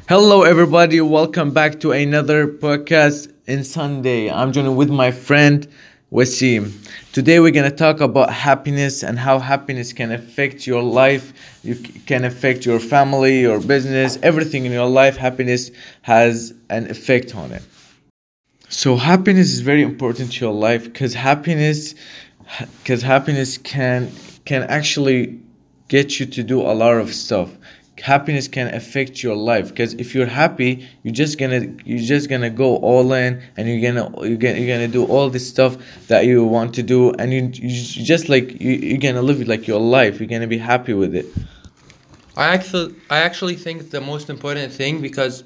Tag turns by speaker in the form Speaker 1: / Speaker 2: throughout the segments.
Speaker 1: Hello, everybody. Welcome back to another podcast in Sunday. I'm joining with my friend Wasim. Today, we're gonna talk about happiness and how happiness can affect your life. Can affect your family, your business, everything in your life. Happiness has an effect on it. So, happiness is very important to your life because happiness can actually get you to do a lot of stuff. Happiness can affect your life because if you're happy, you're just gonna go all in, and you're gonna do all this stuff that you want to do, and you just like you're gonna live like your life. You're gonna be happy with it.
Speaker 2: I actually think it's the most important thing because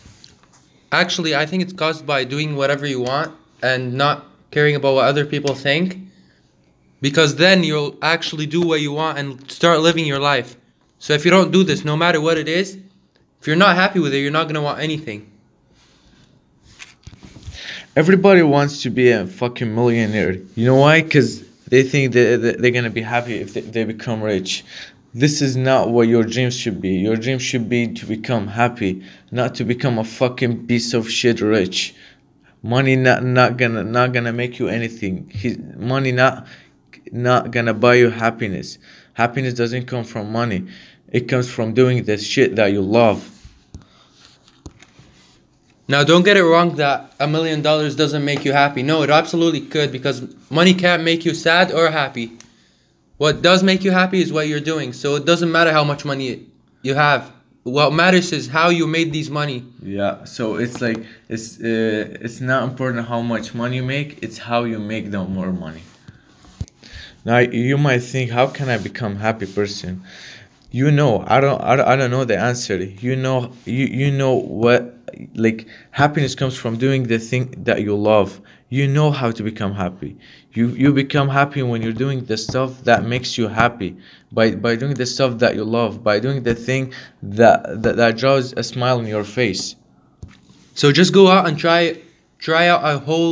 Speaker 2: I think it's caused by doing whatever you want and not caring about what other people think, because then you'll actually do what you want and start living your life. So if you don't do this, no matter what it is, if you're not happy with it, you're not going to want anything.
Speaker 1: Everybody wants to be a fucking millionaire. You know why? Because they think that they're gonna be happy if they become rich. This is not what your dreams should be. Your dream should be to become happy, not to become a fucking piece of shit rich. Money not gonna make you anything. Money not gonna buy you happiness. Happiness doesn't come from money. It comes from doing the shit that you love.
Speaker 2: Now, don't get it wrong that $1 million doesn't make you happy. No, it absolutely could, because money can't make you sad or happy. What does make you happy is what you're doing. So it doesn't matter how much money you have. What matters is how you made these money.
Speaker 1: Yeah, so it's like it's not important how much money you make, it's how you make the more money. Now you might think, how can I become happy person? I don't know the answer. You know what, like, happiness comes from doing the thing that you love. You know how to become happy. You become happy when you're doing the stuff that makes you happy, by doing the stuff that you love, by doing the thing that draws a smile on your face.
Speaker 2: So just go out and try out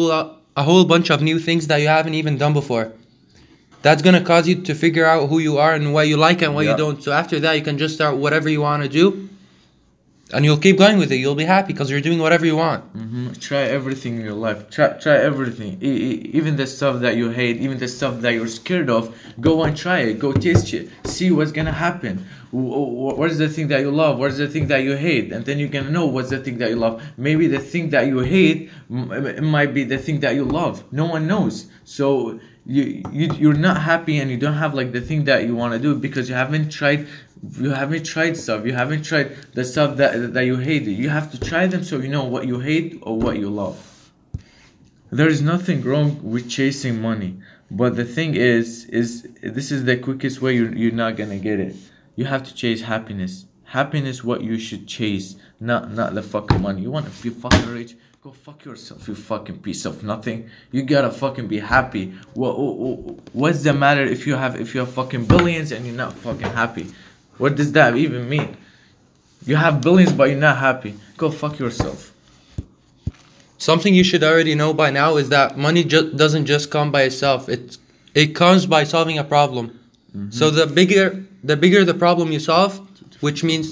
Speaker 2: a whole bunch of new things that you haven't even done before. That's gonna cause you to figure out who you are and what you like and what you
Speaker 1: Yeah.
Speaker 2: don't. So after that, you can just start whatever you want to do, and you'll keep going with it. You'll be happy because you're doing whatever you want.
Speaker 1: Try everything in your life. Try everything. Even the stuff that you hate, even the stuff that you're scared of. Go and try it. Go taste it. See what's gonna happen. What is the thing that you love? What is the thing that you hate? And then you're gonna know what's the thing that you love. Maybe the thing that you hate it might be the thing that you love. No one knows. So you're not happy, and you don't have like the thing that you want to do because you haven't tried stuff. You haven't tried the stuff that you hate. You have to try them so you know what you hate or what you love. There is nothing wrong with chasing money, but the thing is this is the quickest way you're not gonna get it. You have to chase happiness. Happiness, what you should chase, not the fucking money. You want to be fucking rich? Go fuck yourself, you fucking piece of nothing. You gotta fucking be happy. What's the matter if you have fucking billions and you're not fucking happy? What does that even mean? You have billions but you're not happy. Go fuck yourself.
Speaker 2: Something you should already know by now is that money doesn't just come by itself. It comes by solving a problem. So the bigger the problem you solve, which means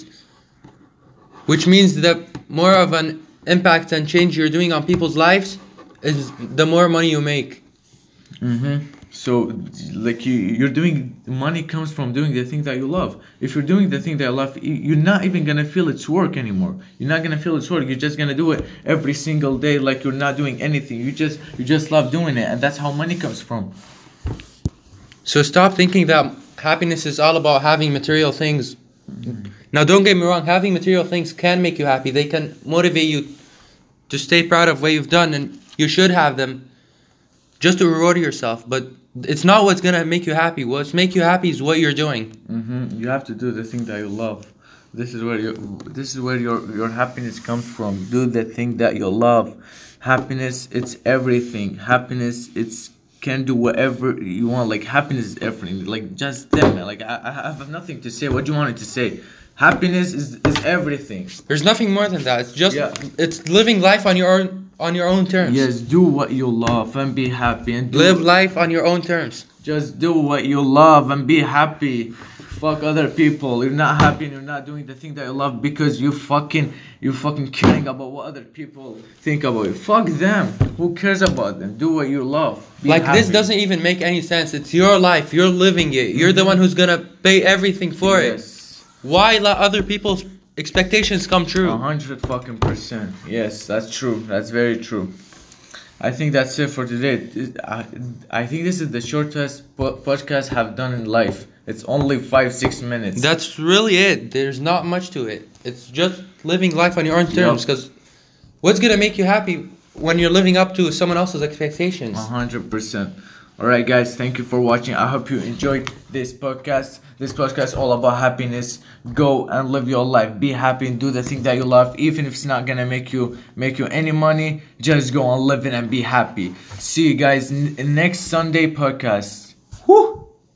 Speaker 2: that more of an impact and change you're doing on people's lives, is the more money you make.
Speaker 1: So, like, you're doing, money comes from doing the thing that you love. If you're doing the thing that you love, you're not even gonna feel it's work anymore. You're not gonna feel it's work. You're just gonna do it every single day, like you're not doing anything. You just love doing it, and that's how money comes from.
Speaker 2: So stop thinking that happiness is all about having material things. Now, don't get me wrong, having material things can make you happy. They can motivate you to stay proud of what you've done, and you should have them just to reward yourself. But it's not what's gonna make you happy. What's make you happy is what you're doing.
Speaker 1: You have to do the thing that you love. This is where your happiness comes from. Do the thing that you love. Happiness, it's everything. Happiness, it's can do whatever you want. Like, happiness is everything. Like, just tell me. Like, I have nothing to say. What do you want it to say? Happiness is everything.
Speaker 2: There's nothing more than that. It's just
Speaker 1: Yeah.
Speaker 2: it's living life on your own terms.
Speaker 1: Yes, do what you love and be happy, and
Speaker 2: Live life on your own terms.
Speaker 1: just do what you love and be happy. Fuck other people. You're not happy and you're not doing the thing that you love because you fucking You fucking caring about what other people think about you. Fuck them. Who cares about them? Do what you love. Be
Speaker 2: Like, this
Speaker 1: happy.
Speaker 2: doesn't even make any sense. It's your life. You're living it. You're the one who's gonna pay everything for it.
Speaker 1: Yes.
Speaker 2: Why let other people's expectations come true?
Speaker 1: 100%. Yes, that's true. That's very true. I think that's it for today. I think this is the shortest podcast I've done in life. It's only 5-6 minutes.
Speaker 2: That's really it. There's not much to it. It's just living life on your own terms. Because what's gonna make you happy when you're living up to someone else's expectations?
Speaker 1: 100%. All right, guys. Thank you for watching. I hope you enjoyed this podcast. This podcast is all about happiness. Go and live your life. Be happy and do the thing that you love, even if it's not gonna make you any money. Just go and live it and be happy. See you guys in next Sunday podcast.